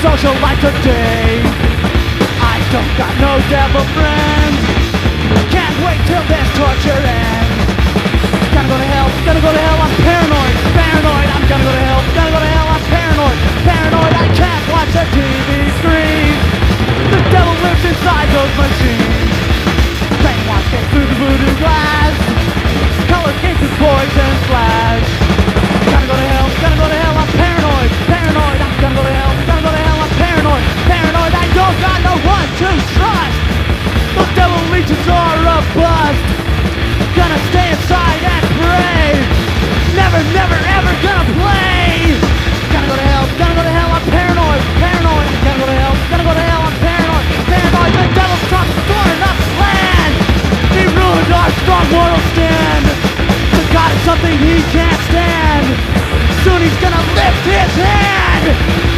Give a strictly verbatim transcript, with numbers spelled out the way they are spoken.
social life today. I don't got no devil friends. Can't wait till this torture ends. Gotta go to hell, gotta go to hell, I'm paranoid, paranoid. I'm gonna go to hell, gotta go to hell, I'm paranoid, paranoid. I can't watch the T V screen. The devil lives inside those machines. Brainwash came through the voodoo glass. Color came through poison flash. Gotta go to hell, gotta go to hell, I'm paranoid, paranoid. I'm gonna go to hell, gotta go to hell, I'm paranoid, paranoid. I don't got no one to trust. Those devil legions are a bust. Gonna stay inside and pray. Never, never, ever gonna play. Gotta go to hell, gotta go to hell, I'm paranoid, paranoid. Gotta go to hell, gotta go to hell, I'm paranoid, paranoid. The devil's trying to storm up land. He ruined our strong moral stand. The God is something he can't stand. Soon he's gonna lift his hand.